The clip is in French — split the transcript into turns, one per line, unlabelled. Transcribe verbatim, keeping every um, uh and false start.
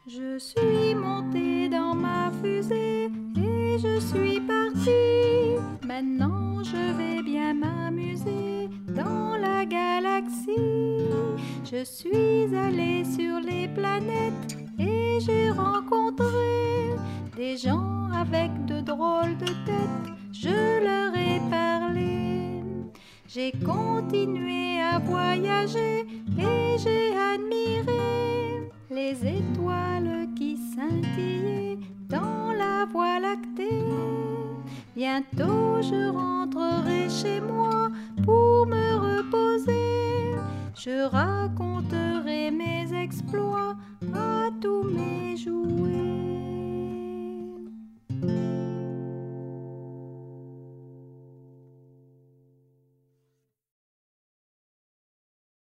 Je suis montée dans ma fusée et je suis partie. Maintenant je vais bien m'amuser dans la galaxie. Je suis allée sur les planètes et j'ai rencontré des gens avec de drôles de têtes. Je leur ai parlé. J'ai continué à voyager et j'ai admiré les étoiles qui scintillaient dans la Voie lactée. Bientôt je rentrerai chez moi pour me reposer. Je raconterai mes exploits à tous mes jouets.